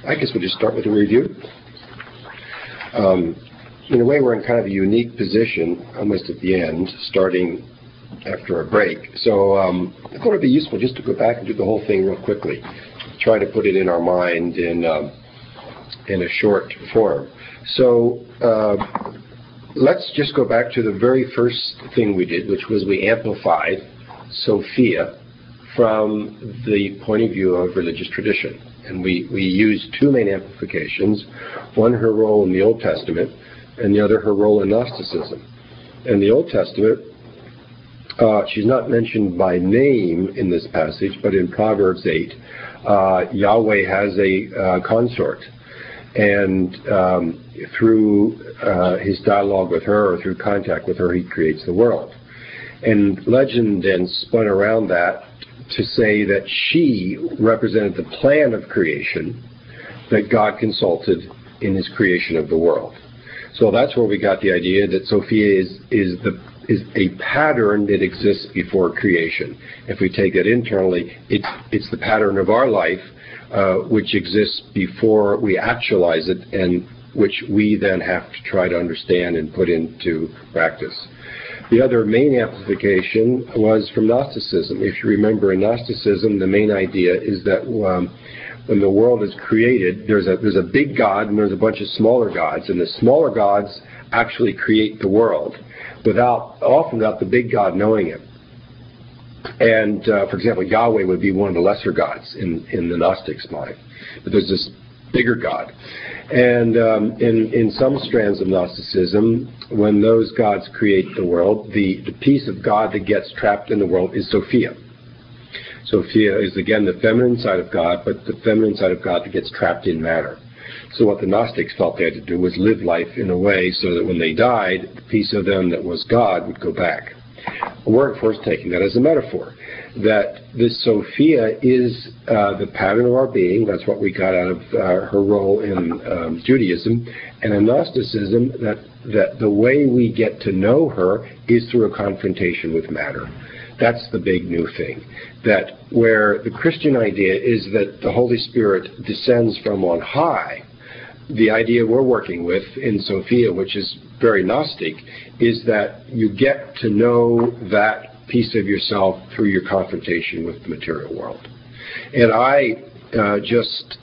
I guess we'll just start with a review. In a way, we're in kind of a unique position, almost at the end, starting after a break. So I thought it'd be useful just to go back and do the whole thing real quickly. Try to put it in our mind in a short form. So let's just go back to the very first thing we did, which was we amplified Sophia from the point of view of religious tradition. And we used two main amplifications, one her role in the Old Testament, and the other her role in Gnosticism. In the Old Testament, she's not mentioned by name in this passage, but in Proverbs 8, Yahweh has a consort. And through his dialogue with her, or through contact with her, he creates the world. And legend then spun around that to say that she represented the plan of creation that God consulted in his creation of the world. So that's where we got the idea that Sophia is a pattern that exists before creation. If we take that internally, it's the pattern of our life, which exists before we actualize it, and which we then have to try to understand and put into practice. The other main amplification was from Gnosticism. If you remember, in Gnosticism, the main idea is that when the world is created, there's a big God and there's a bunch of smaller gods, and the smaller gods actually create the world often without the big God knowing it. And for example, Yahweh would be one of the lesser gods in the Gnostics' mind, but there's this bigger God. And in some strands of Gnosticism, when those gods create the world, the piece of God that gets trapped in the world is Sophia. Sophia is, again, the feminine side of God, but the feminine side of God that gets trapped in matter. So what the Gnostics felt they had to do was live life in a way so that when they died, the piece of them that was God would go back. We weren't first taking that as a metaphor, that this Sophia is the pattern of our being. That's what we got out of her role in Judaism. And in Gnosticism, that the way we get to know her is through a confrontation with matter. That's the big new thing. That where the Christian idea is that the Holy Spirit descends from on high, the idea we're working with in Sophia, which is very Gnostic, is that you get to know that piece of yourself through your confrontation with the material world. And I just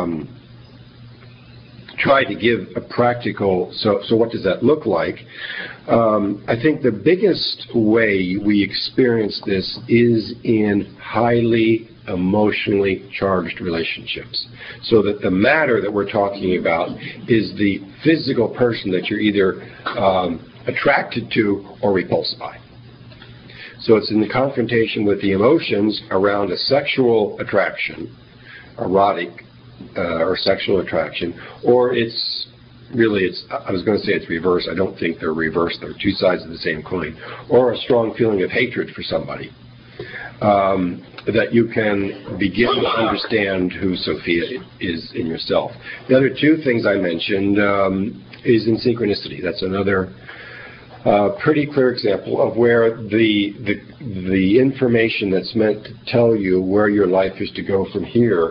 try to give a practical, so what does that look like? I think the biggest way we experience this is in highly emotionally charged relationships. So that the matter that we're talking about is the physical person that you're either attracted to or repulsed by. So it's in the confrontation with the emotions around a sexual attraction, erotic or sexual attraction, or I was going to say it's reverse. I don't think they're reversed. They're two sides of the same coin. Or a strong feeling of hatred for somebody. That you can begin to understand who Sophia is in yourself. The other two things I mentioned is in synchronicity. That's another pretty clear example of where the information that's meant to tell you where your life is to go from here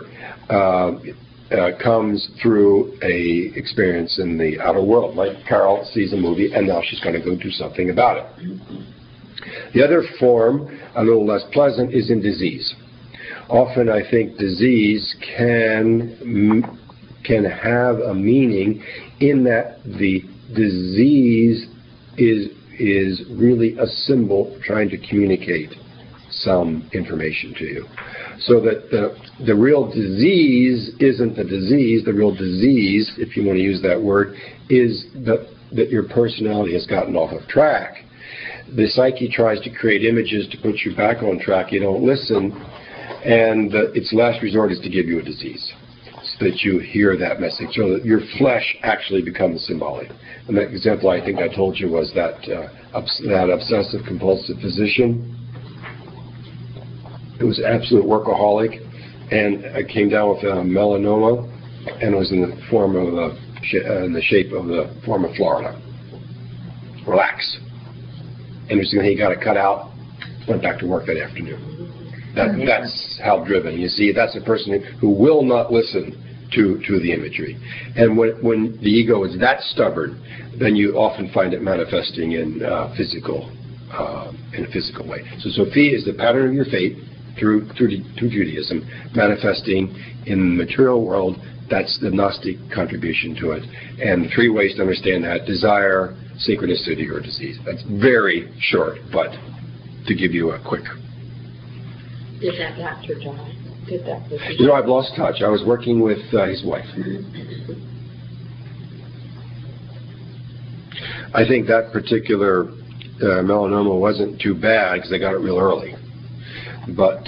comes through a experience in the outer world. Like Carol sees a movie and now she's going to go do something about it. The other form, a little less pleasant, is in disease. Often I think disease can have a meaning in that the disease is really a symbol trying to communicate some information to you. So that the real disease isn't the disease. The real disease, if you want to use that word, is that your personality has gotten off of track. The psyche tries to create images to put you back on track. You don't listen, and its last resort is to give you a disease, so that you hear that message, so that your flesh actually becomes symbolic. And that example I think I told you was that obsessive compulsive physician. It was an absolute workaholic, and it came down with melanoma, and it was in the form of in the shape of the form of Florida. Relax. Interestingly, he got it cut out, went back to work that afternoon. That's how driven. You see, that's a person who will not listen to the imagery. And when the ego is that stubborn, then you often find it manifesting in a physical way. So Sophia is the pattern of your fate through Judaism, manifesting in the material world. That's the Gnostic contribution to it. And 3 ways to understand that: desire, synchronicity, or disease. That's very short, but to give you a quick. Did that doctor die? I've lost touch. I was working with his wife. I think that particular melanoma wasn't too bad because they got it real early. But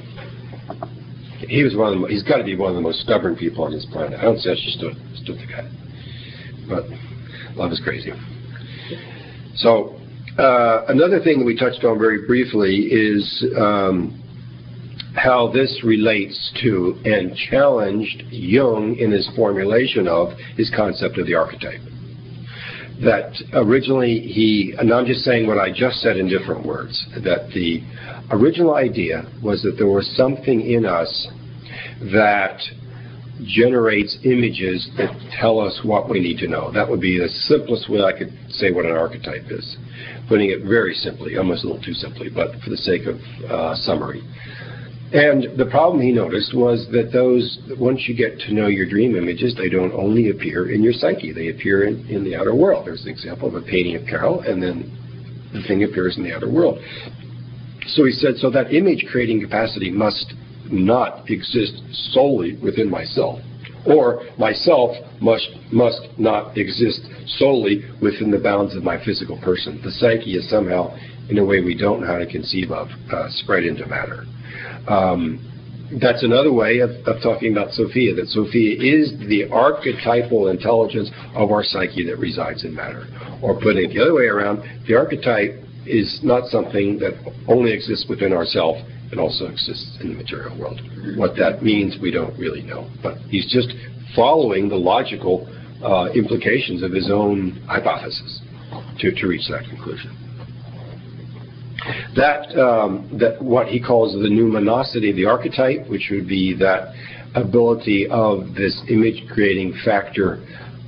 he was he's got to be one of the most stubborn people on this planet. I don't say I stood the guy. But love is crazy. So another thing that we touched on very briefly is how this relates to and challenged Jung in his formulation of his concept of the archetype. That originally and I'm just saying what I just said in different words, that the original idea was that there was something in us that generates images that tell us what we need to know. That would be the simplest way I could say what an archetype is. Putting it very simply, almost a little too simply, but for the sake of summary. And the problem he noticed was that once you get to know your dream images, they don't only appear in your psyche, they appear in the outer world. There's an example of a painting of Carol, and then the thing appears in the outer world. So he said, so that image creating capacity must not exist solely within myself, or myself must not exist solely within the bounds of my physical person. The psyche is somehow, in a way we don't know how to conceive of, spread into matter. That's another way of talking about Sophia, that Sophia is the archetypal intelligence of our psyche that resides in matter. Or putting it the other way around, the archetype is not something that only exists within ourselves, it also exists in the material world. What that means, we don't really know. But he's just following the logical implications of his own hypothesis to reach that conclusion. That what he calls the numinosity of the archetype, which would be that ability of this image-creating factor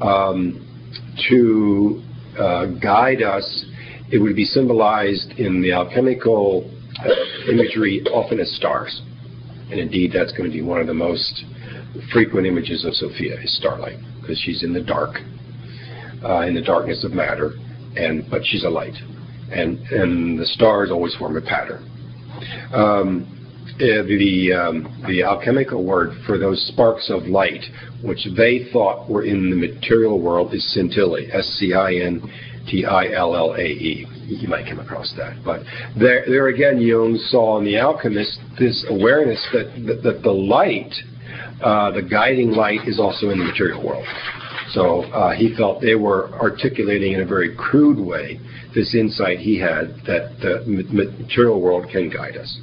to guide us, it would be symbolized in the alchemical imagery often as stars. And indeed, that's going to be one of the most frequent images of Sophia, is starlight, because she's in the dark, in the darkness of matter, but she's a light. And the stars always form a pattern. The alchemical word for those sparks of light, which they thought were in the material world, is scintillae, S-C-I-N-T-I-L-L-A-E. You might come across that. But there again, Jung saw in the alchemist this awareness that the light, the guiding light, is also in the material world. So he felt they were articulating in a very crude way this insight he had that the material world can guide us.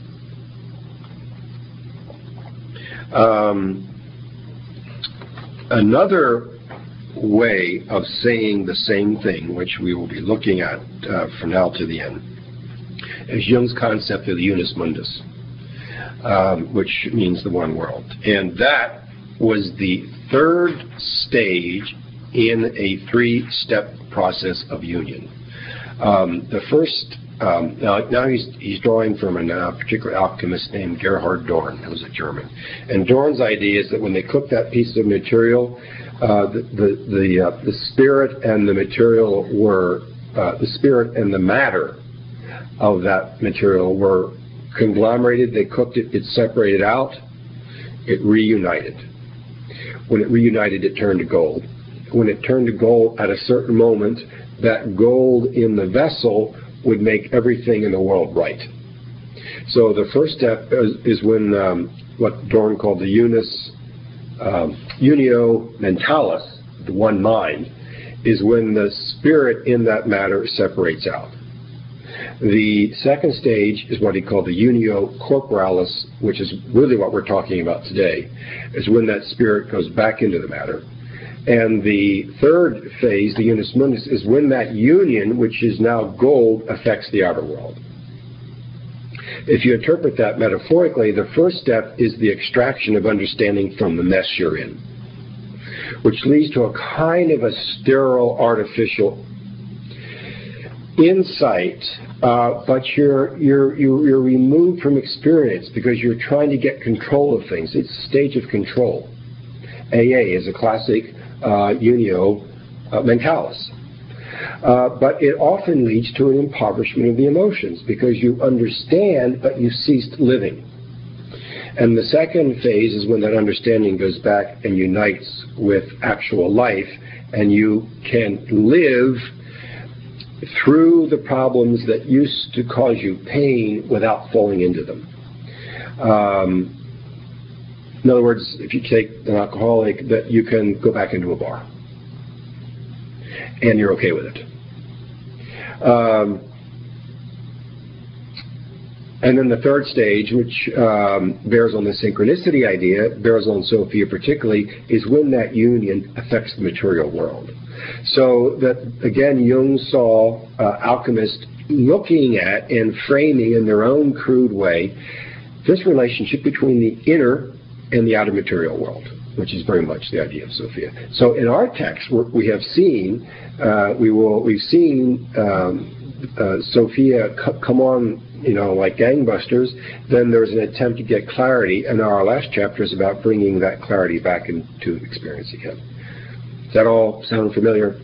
Another way of saying the same thing, which we will be looking at from now to the end, is Jung's concept of the unus mundus, which means the one world. And that was the third stage in a 3-step process of union. The first, now he's drawing from a particular alchemist named Gerhard Dorn, who was a German. And Dorn's idea is that when they cook that piece of material, the spirit and the material were, the spirit and the matter of that material were conglomerated. They cooked it, it separated out, it reunited. When it reunited, it turned to gold. When it turned to gold at a certain moment, that gold in the vessel would make everything in the world right. So the first step is when what Dorn called the unio mentalis, the one mind, is when the spirit in that matter separates out. The second stage is what he called the unio corporalis, which is really what we're talking about today, is when that spirit goes back into the matter. And the third phase, the unus mundus, is when that union, which is now gold, affects the outer world. If you interpret that metaphorically, the first step is the extraction of understanding from the mess you're in. which leads to a kind of a sterile, artificial insight, but you're removed from experience because you're trying to get control of things. It's a stage of control. AA is a classic unio mentalis. But it often leads to an impoverishment of the emotions because you understand, but you ceased living. And the second phase is when that understanding goes back and unites with actual life, and you can live through the problems that used to cause you pain without falling into them. In other words, if you take an alcoholic, that you can go back into a bar, and you're okay with it. And then the third stage, which bears on the synchronicity idea, bears on Sophia particularly, is when that union affects the material world. So that, again, Jung saw alchemists looking at and framing in their own crude way this relationship between the inner and the outer material world, which is very much the idea of Sophia. So in our text, we have seen, we've seen Sophia come on, like gangbusters. Then there's an attempt to get clarity, and our last chapter is about bringing that clarity back into experience again. Does that all sound familiar?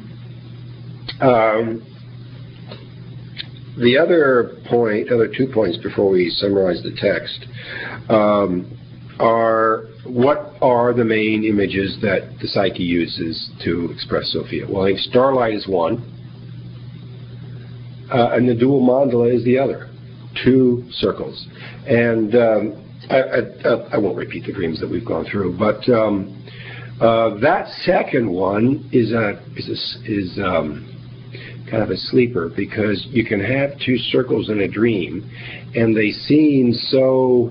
The other 2 points before we summarize the text, are what are the main images that the psyche uses to express Sophia? Well, I think starlight is one, and the dual mandala is the other. 2 circles. And I won't repeat the dreams that we've gone through, but that second one is kind of a sleeper, because you can have 2 circles in a dream, and they seem so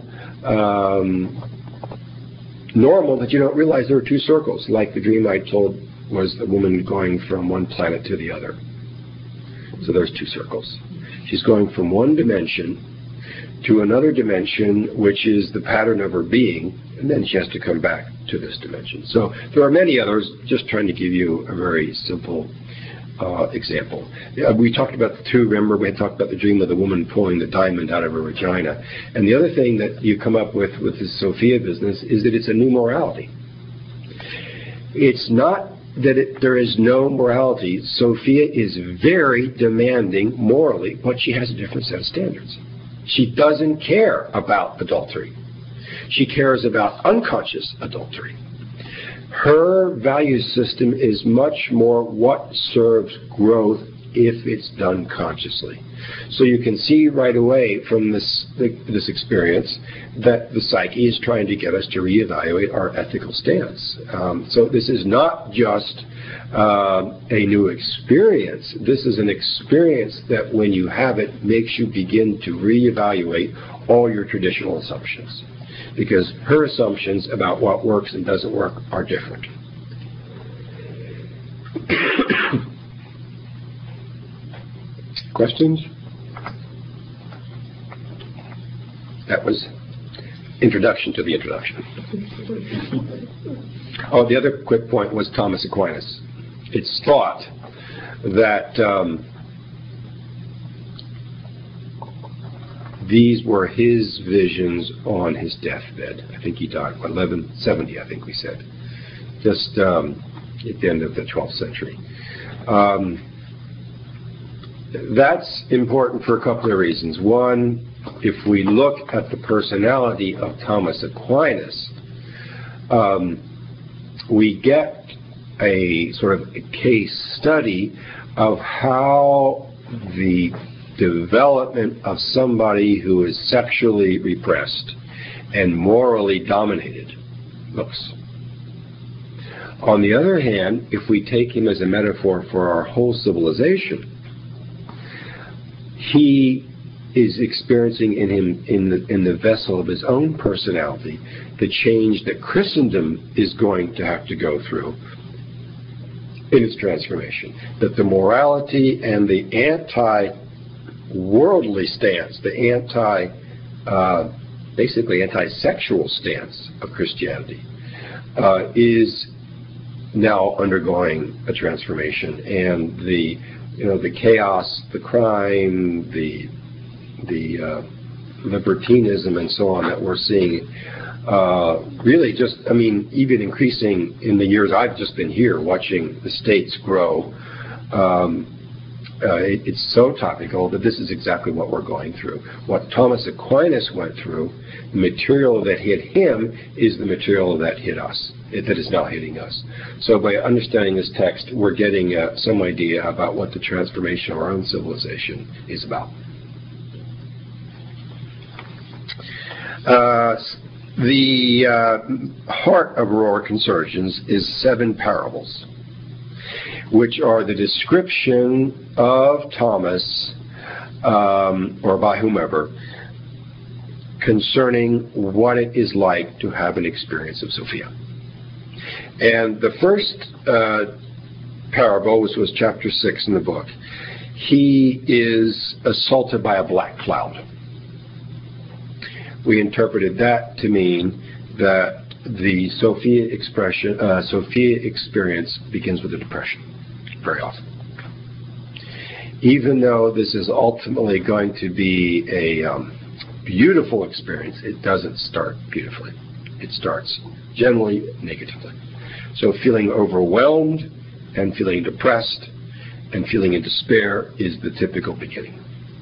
normal that you don't realize there are 2 circles. Like the dream I told was the woman going from one planet to the other. So there's 2 circles. She's going from one dimension to another dimension, which is the pattern of her being, and then she has to come back to this dimension. So there are many others, just trying to give you a very simple example. We talked about the 2, remember we had talked about the dream of the woman pulling the diamond out of her vagina. And the other thing that you come up with this Sophia business is that it's a new morality. It's not that there is no morality. Sophia is very demanding morally, but she has a different set of standards. She doesn't care about adultery. She cares about unconscious adultery. Her value system is much more what serves growth if it's done consciously. So you can see right away from this experience that the psyche is trying to get us to reevaluate our ethical stance. So this is not just a new experience. This is an experience that when you have it makes you begin to reevaluate all your traditional assumptions. Because her assumptions about what works and doesn't work are different. Questions? That was introduction to the introduction. Oh, the other quick point was Thomas Aquinas. It's thought that these were his visions on his deathbed. I think he died, 1170, I think we said, just at the end of the 12th century. That's important for a couple of reasons. One, if we look at the personality of Thomas Aquinas, we get a sort of a case study of how the development of somebody who is sexually repressed and morally dominated looks. On the other hand, if we take him as a metaphor for our whole civilization, he is experiencing in the vessel of his own personality the change that Christendom is going to have to go through in its transformation. That the morality and the anti-worldly stance, the basically anti-sexual stance of Christianity is now undergoing a transformation, and the chaos, the crime, the libertinism and so on that we're seeing, really just, even increasing in the years I've just been here, watching the states grow. It's so topical that this is exactly what we're going through. What Thomas Aquinas went through, the material that hit him is the material that hit us, that is now hitting us. So by understanding this text, we're getting some idea about what the transformation of our own civilization is about. The heart of Aurora Conversions is 7 parables, which are the description of Thomas, or by whomever, concerning what it is like to have an experience of Sophia. And the first parable, which was chapter 6 in the book, he is assaulted by a black cloud. We interpreted that to mean that the Sophia experience begins with a depression, very often. Even though this is ultimately going to be a beautiful experience, it doesn't start beautifully. It starts generally negatively. So feeling overwhelmed and feeling depressed and feeling in despair is the typical beginning.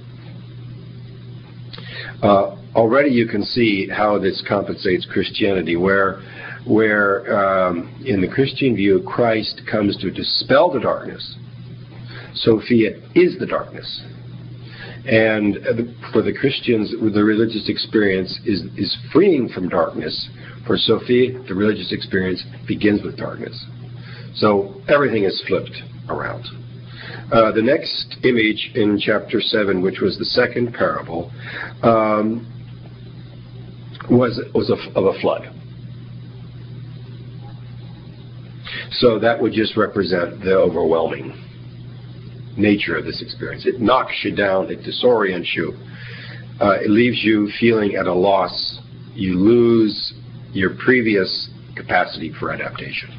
Already you can see how this compensates Christianity, where in the Christian view, Christ comes to dispel the darkness. Sophia is the darkness. And for the Christians, the religious experience is freeing from darkness. For Sophia, the religious experience begins with darkness. So everything is flipped around. The next image in chapter 7, which was the second parable, was of a flood. So that would just represent the overwhelming nature of this experience. It knocks you down, it disorients you, it leaves you feeling at a loss. You lose your previous capacity for adaptation.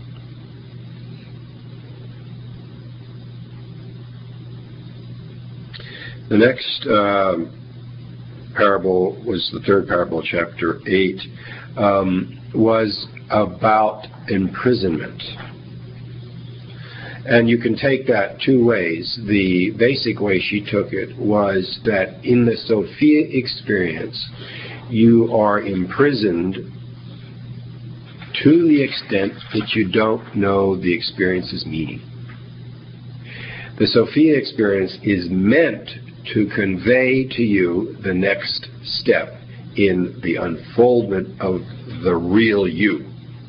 The next parable was the third parable, chapter 8, was about imprisonment. And you can take that two ways. The basic way she took it was that in the Sophia experience, you are imprisoned to the extent that you don't know the experience's meaning. The Sophia experience is meant to convey to you the next step in the unfoldment of the real you.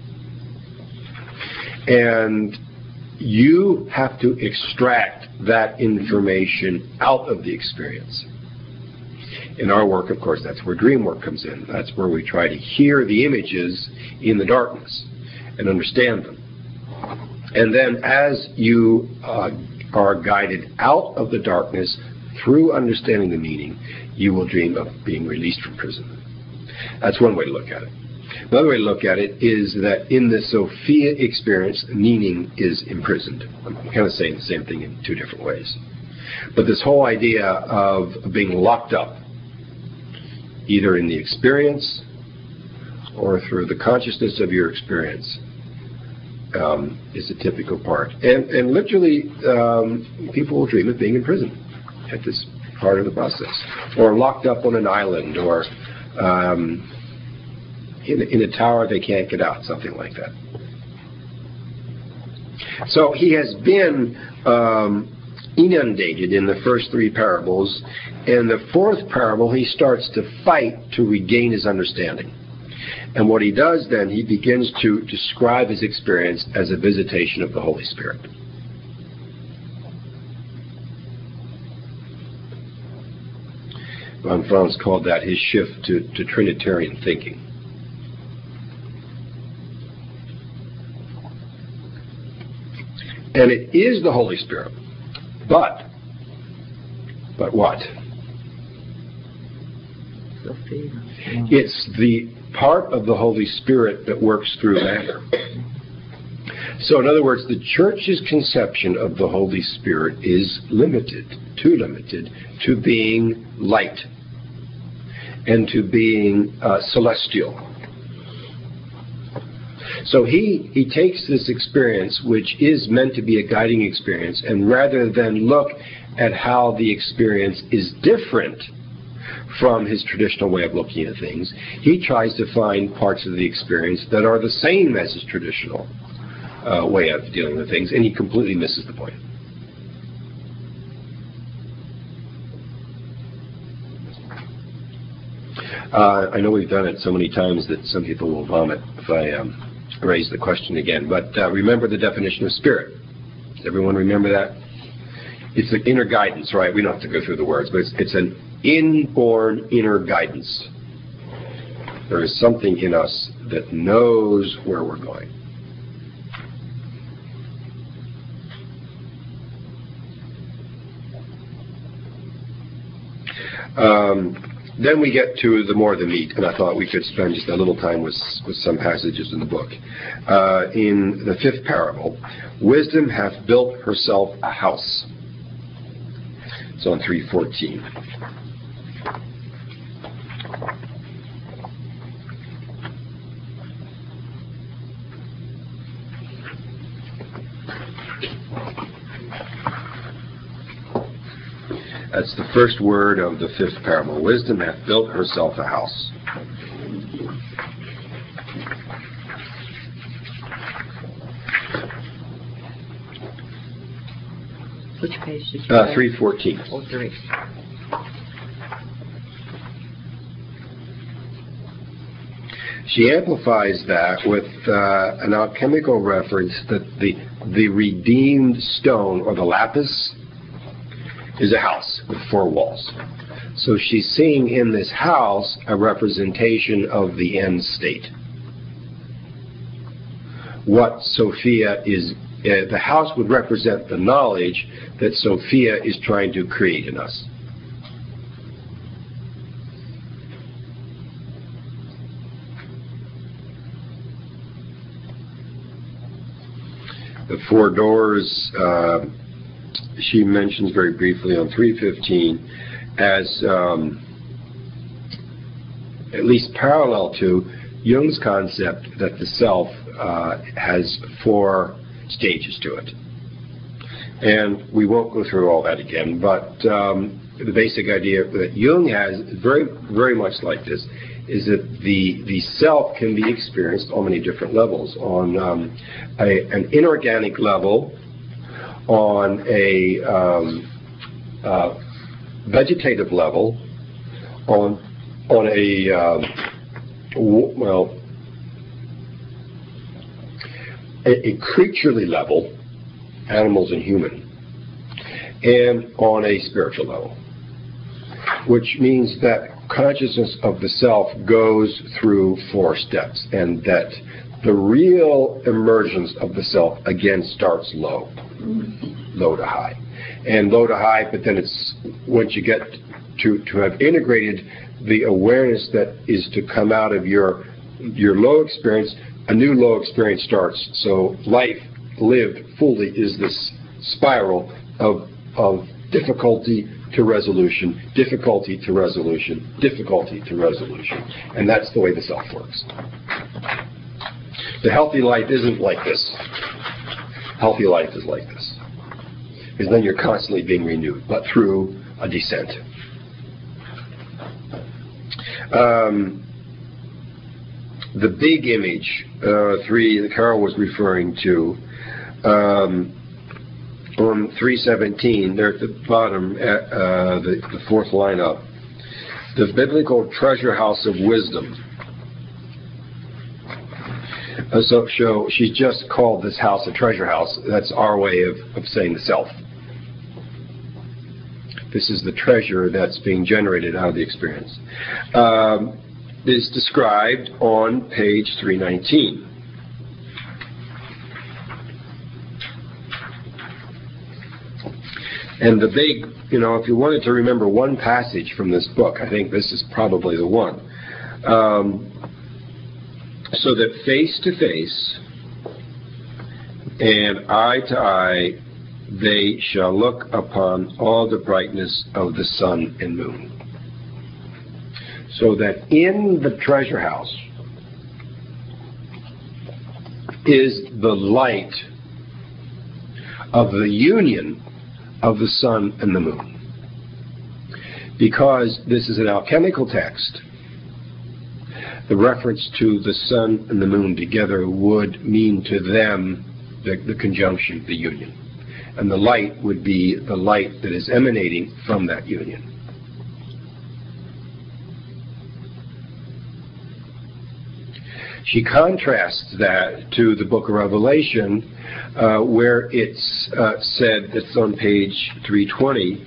And you have to extract that information out of the experience. In our work, of course, that's where dream work comes in. That's where we try to hear the images in the darkness and understand them. And then as you are guided out of the darkness through understanding the meaning, you will dream of being released from prison. That's one way to look at it. Another way to look at it is that in the Sophia experience, meaning is imprisoned. I'm kind of saying the same thing in two different ways. But this whole idea of being locked up, either in the experience or through the consciousness of your experience, is a typical part. And literally, people will dream of being in prison at this part of the process, or locked up on an island, or in a tower they can't get out, something like that. So he has been inundated in the first three parables. In the fourth parable, he starts to fight to regain his understanding. And what he does then, he begins to describe his experience as a visitation of the Holy Spirit. Von Franz called that his shift to Trinitarian thinking. And it is the Holy Spirit. But what? It's the part of the Holy Spirit that works through matter. So in other words, the church's conception of the Holy Spirit is limited to being light and to being celestial. So he takes this experience, which is meant to be a guiding experience, and rather than look at how the experience is different from his traditional way of looking at things, he tries to find parts of the experience that are the same as his traditional way of dealing with things, and he completely misses the point. I know we've done it so many times that some people will vomit if I raise the question again, but remember the definition of spirit. Does everyone remember that? It's the inner guidance, right? We don't have to go through the words, but it's an inborn inner guidance. There is something in us that knows where we're going. Then we get to the more the meat, and I thought we could spend just a little time with some passages in the book. In the fifth parable, wisdom hath built herself a house. It's on 3:14. That's the first word of the fifth parable. Wisdom hath built herself a house. Which page did you 314. Oh, 3. She amplifies that with an alchemical reference that the redeemed stone, or the lapis, is a house with 4 walls. So she's seeing in this house a representation of the end state. What Sophia is, the house would represent the knowledge that Sophia is trying to create in us. The 4 doors, she mentions very briefly on 3:15 as at least parallel to Jung's concept that the self has 4 stages to it. And we won't go through all that again, but the basic idea that Jung has, very, very much like this, is that the self can be experienced on many different levels. On an inorganic level, on a vegetative level, on a creaturely level, animals and human, and on a spiritual level, which means that consciousness of the self goes through 4 steps, and that the real emergence of the self again starts low to high, and low to high. But then it's once you get to have integrated the awareness that is to come out of your low experience, a new low experience starts. So life lived fully is this spiral of difficulty to resolution, difficulty to resolution, difficulty to resolution, and that's the way the self works. The healthy life isn't like this. Healthy life is like this, because then you're constantly being renewed, but through a descent. The big image, 3, that Carol was referring to, on 3:17, there at the bottom, the 4th line up, the biblical treasure house of wisdom. So she's just called this house a treasure house. That's our way of saying the self. This is the treasure that's being generated out of the experience. Is described on page 319. And the big, if you wanted to remember one passage from this book, I think this is probably the one. So that face to face, and eye to eye they shall look upon all the brightness of the sun and moon. So that in the treasure house is the light of the union of the sun and the moon. Because this is an alchemical text, the reference to the sun and the moon together would mean to them the conjunction, the union. And the light would be the light that is emanating from that union. She contrasts that to the book of Revelation, where it's said, it's on page 320,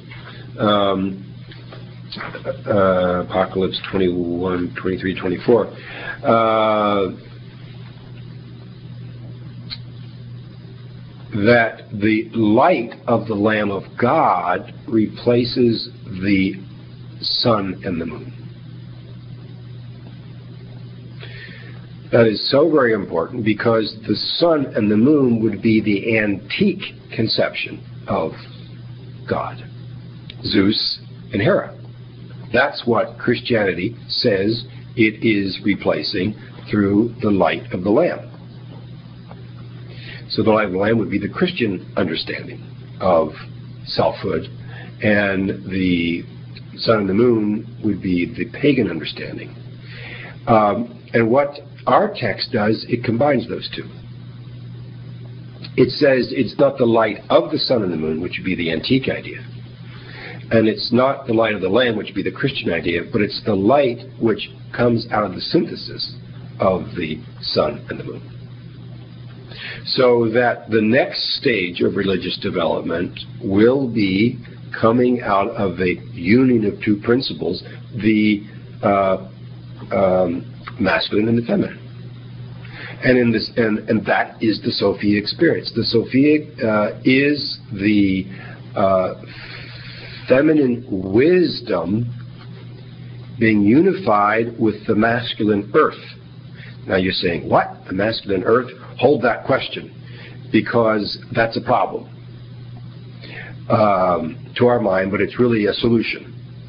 Apocalypse 21, 23, 24, that the light of the Lamb of God replaces the sun and the moon. That is so very important because the sun and the moon would be the antique conception of God, Zeus and Hera. That's what Christianity says it is replacing through the light of the Lamb. So the light of the Lamb would be the Christian understanding of selfhood, and the sun and the moon would be the pagan understanding. And what our text does, it combines those two. It says it's not the light of the sun and the moon, which would be the antique idea. And it's not the light of the Lamb, which would be the Christian idea, but it's the light which comes out of the synthesis of the sun and the moon. So that the next stage of religious development will be coming out of a union of two principles, the masculine and the feminine. And in this, and that is the Sophia experience. The Sophia is the feminine wisdom being unified with the masculine earth. Now you're saying, what? The masculine earth? Hold that question, because that's a problem to our mind, but it's really a solution.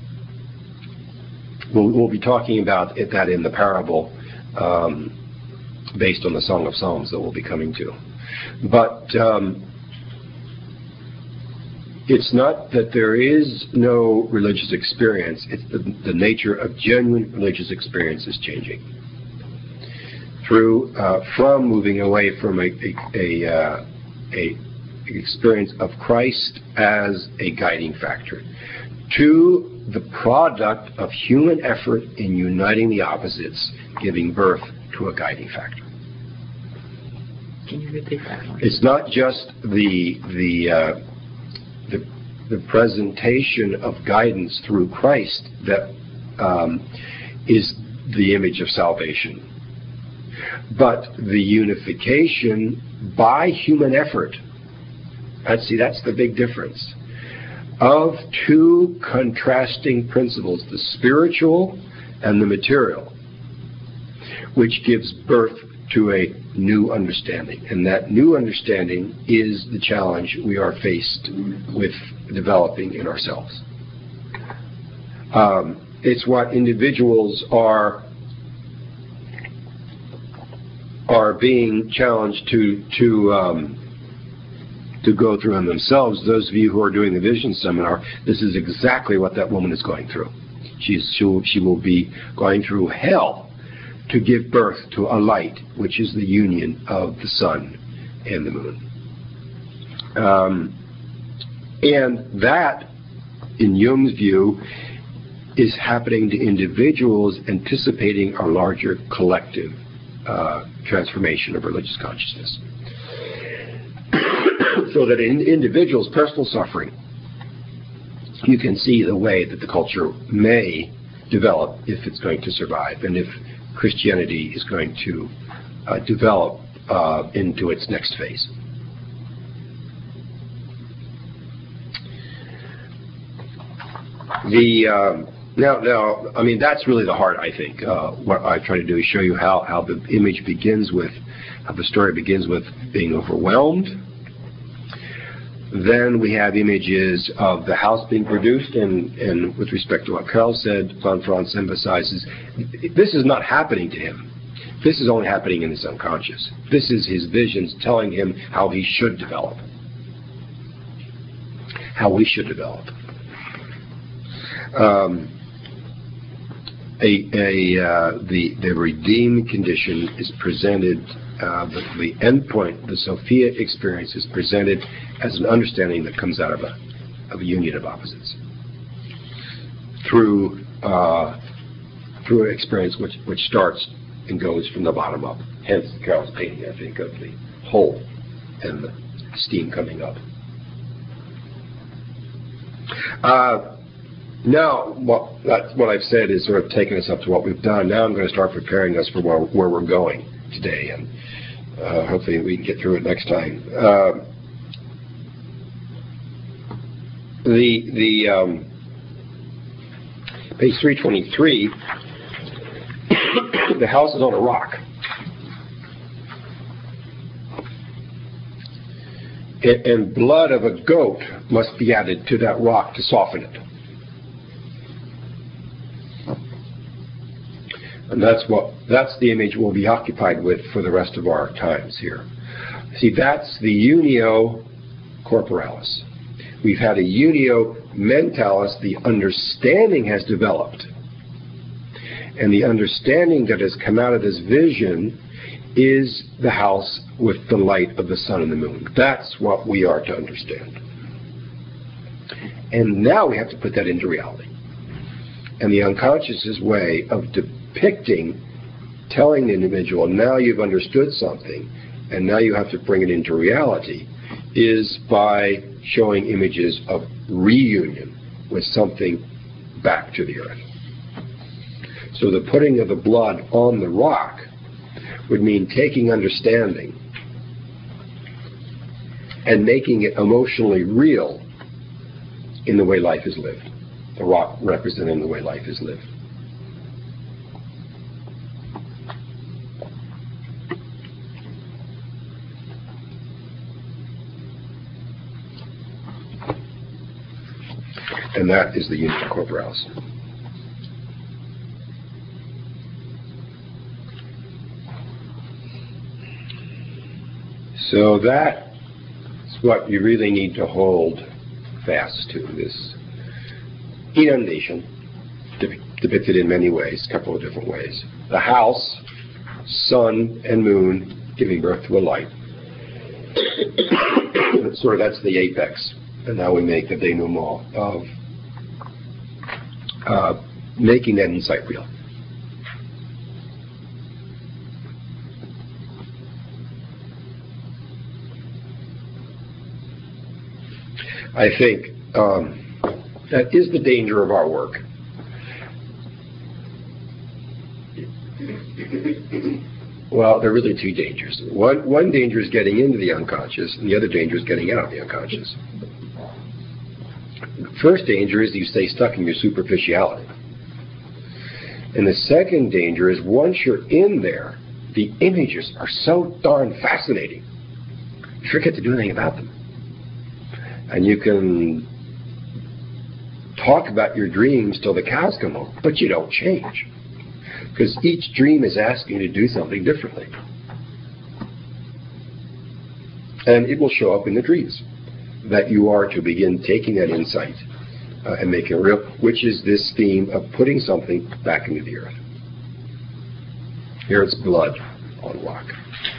We'll be talking about that in the parable based on the Song of Psalms that we'll be coming to. But it's not that there is no religious experience. It's the nature of genuine religious experience is changing. From moving away from a experience of Christ as a guiding factor to the product of human effort in uniting the opposites, giving birth to a guiding factor. Can you repeat that one? It's not just the presentation of guidance through Christ that is the image of salvation, but the unification by human effort. That's the big difference of two contrasting principles, the spiritual and the material, which gives birth to a new understanding. And that new understanding is the challenge we are faced with developing in ourselves. It's what individuals are being challenged to go through in themselves. Those of you who are doing the Vision Seminar, this is exactly what that woman is going through. She will be going through hell to give birth to a light, which is the union of the sun and the moon. And that, in Jung's view, is happening to individuals anticipating a larger collective transformation of religious consciousness. So that in individuals' personal suffering, you can see the way that the culture may develop if it's going to survive, and if Christianity is going to develop into its next phase. Now, I mean, that's really the heart, I think. What I try to do is show you how the image begins with The story begins with being overwhelmed. Then we have images of the house being produced, and with respect to what Carol said, von Franz emphasizes, this is not happening to him. This is only happening in his unconscious. This is his visions telling him how he should develop. How we should develop. The redeemed condition is presented, the endpoint, the Sophia experience is presented as an understanding that comes out of a union of opposites. Through an experience which starts and goes from the bottom up. Hence Carol's painting, I think, of the hole and the steam coming up. Now, what I've said is sort of taken us up to what we've done. Now I'm going to start preparing us for where we're going today, and hopefully we can get through it next time. Page 323, the house is on a rock. And blood of a goat must be added to that rock to soften it. And that's the image we'll be occupied with for the rest of our times here. See, that's the unio corporalis. We've had a unio mentalis, the understanding has developed. And the understanding that has come out of this vision is the house with the light of the sun and the moon. That's what we are to understand. And now we have to put that into reality. And the unconscious's way of depicting, telling the individual, now you've understood something, and now you have to bring it into reality, is by showing images of reunion with something back to the earth. So the putting of the blood on the rock would mean taking understanding and making it emotionally real in the way life is lived. The rock representing the way life is lived. And that is the unio corporalis. So that's what you really need to hold fast to, this inundation, depicted in many ways, a couple of different ways. The house, sun and moon giving birth to a light. That's the apex. And now we make the denouement of making that insight real. I think that is the danger of our work. Well, there are really two dangers. One danger is getting into the unconscious, and the other danger is getting out of the unconscious. The first danger is you stay stuck in your superficiality. And the second danger is once you're in there, the images are so darn fascinating, you forget to do anything about them. And you can talk about your dreams till the cows come home, but you don't change. Because each dream is asking you to do something differently. And it will show up in the dreams that you are to begin taking that insight and making it real, which is this theme of putting something back into the earth. Here it's blood on rock.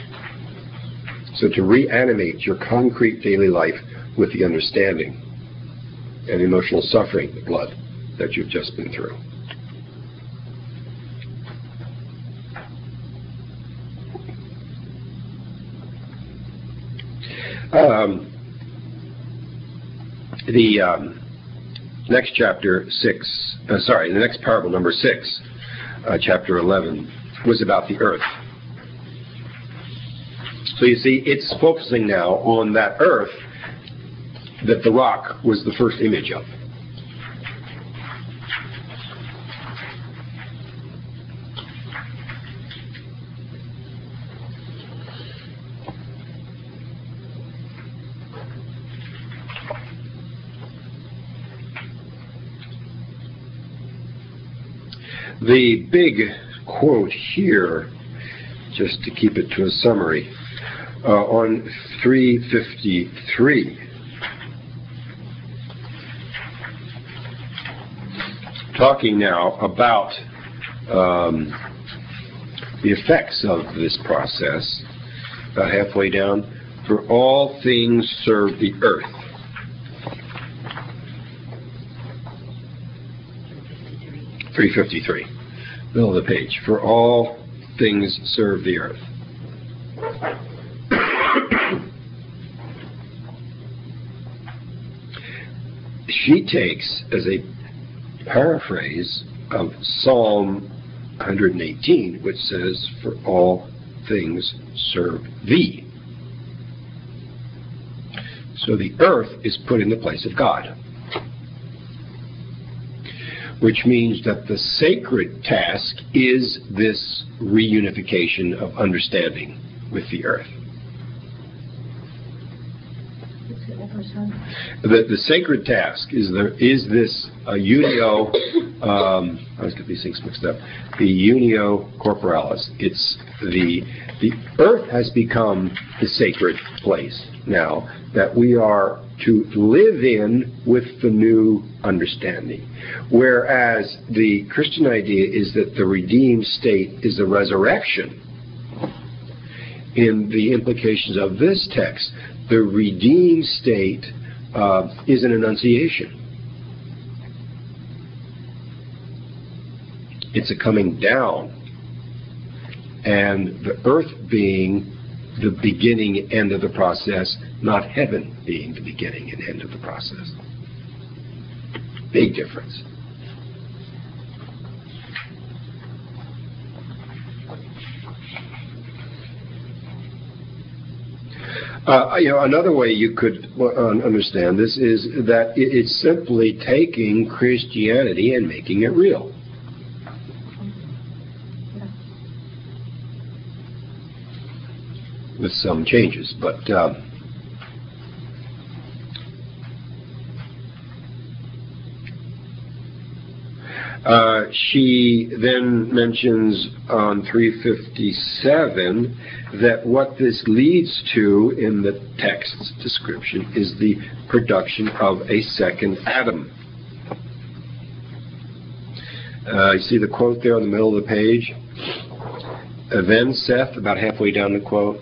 So to reanimate your concrete daily life with the understanding and emotional suffering, the blood that you've just been through. The next chapter 6, the next parable, number 6, chapter 11, was about the earth. So you see, it's focusing now on that earth that the rock was the first image of. The big quote here, just to keep it to a summary, on 353, talking now about the effects of this process, about halfway down, for all things serve the earth. 353, middle of the page. For all things serve the earth. She takes as a paraphrase of Psalm 118, which says, for all things serve thee. So the earth is put in the place of God, which means that the sacred task is this reunification of understanding with the earth. The sacred task is this unio. I always get these things mixed up. The unio corporalis. It's the earth has become the sacred place now that we are to live in with the new understanding. Whereas the Christian idea is that the redeemed state is a resurrection. In the implications of this text, the redeemed state is an annunciation. It's a coming down, and the earth being the beginning and end of the process, not heaven being the beginning and end of the process. Big difference. Another way you could understand this is that it's simply taking Christianity and making it real. With some changes, but she then mentions on 357 that what this leads to in the text's description is the production of a second Adam. You see the quote there in the middle of the page? Then Seth, about halfway down the quote,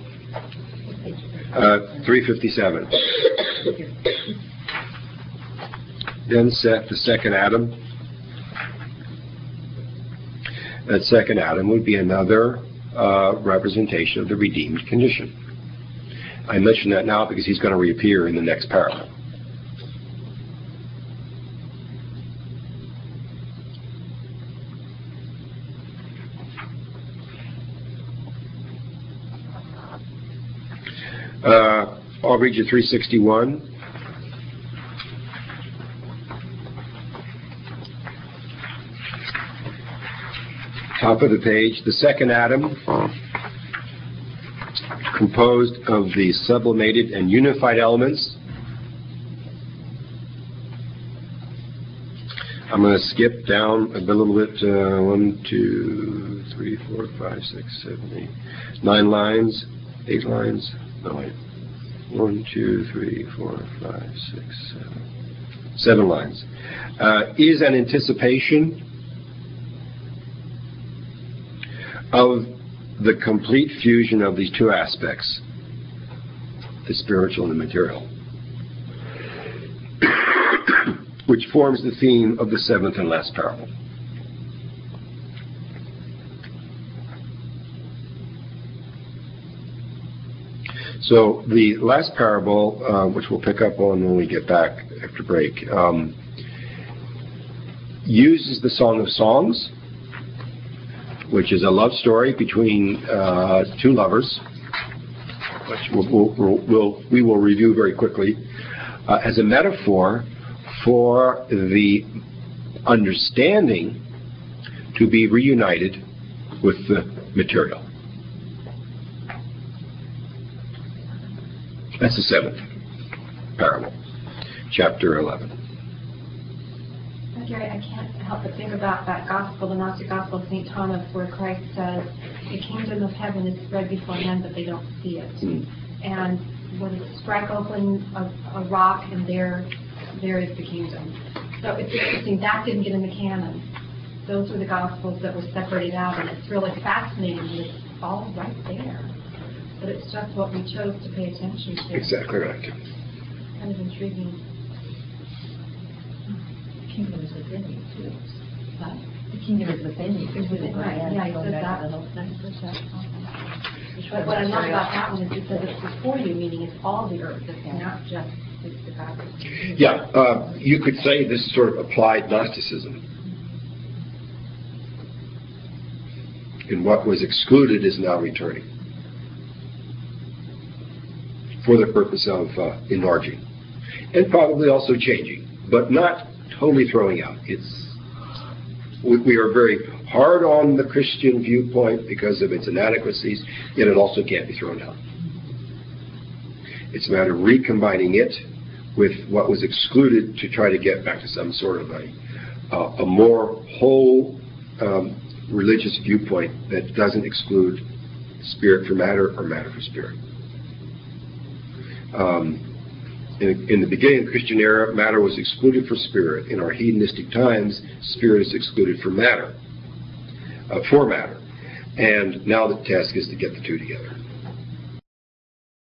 357. Then Seth, the second Adam. That second Adam would be another representation of the redeemed condition. I mention that now because he's going to reappear in the next parable. I'll read you 361. Top of the page, the second Adam, composed of the sublimated and unified elements. I'm going to skip down a little bit, 1, 2, 3, 4, 5, 6, 7, 8, 9 lines, 8 lines, no wait, 1, 2, 3, 4, 5, 6, 7 lines, is an anticipation of the complete fusion of these two aspects, the spiritual and the material, which forms the theme of the seventh and last parable. So the last parable, which we'll pick up on when we get back after break, uses the Song of Songs, which is a love story between two lovers, which we will review very quickly, as a metaphor for the understanding to be reunited with the material. That's the seventh parable, chapter 11. Gary, I can't help but think about that gospel, the Gnostic Gospel of St. Thomas, where Christ says, the kingdom of heaven is spread before men, but they don't see it. And when it strike open a rock, and there is the kingdom. So it's interesting, that didn't get in the canon. Those were the Gospels that were separated out, and it's really fascinating that it's all right there. But it's just what we chose to pay attention to. Exactly right. Kind of intriguing. The kingdom is within you, too. But The kingdom is within you. it's within, right, yeah, he said that. But what I love about that one is it says it's before you, meaning it's all the earth. It's not just the Gospel. Yeah, you could say this is sort of applied Gnosticism. And what was excluded is now returning for the purpose of enlarging and probably also changing, but not totally throwing out. We are very hard on the Christian viewpoint because of its inadequacies, yet it also can't be thrown out. It's a matter of recombining it with what was excluded to try to get back to some sort of a more whole religious viewpoint that doesn't exclude spirit for matter or matter for spirit. In the beginning of the Christian era, matter was excluded for spirit. In our hedonistic times, spirit is excluded for matter. And now the task is to get the two together.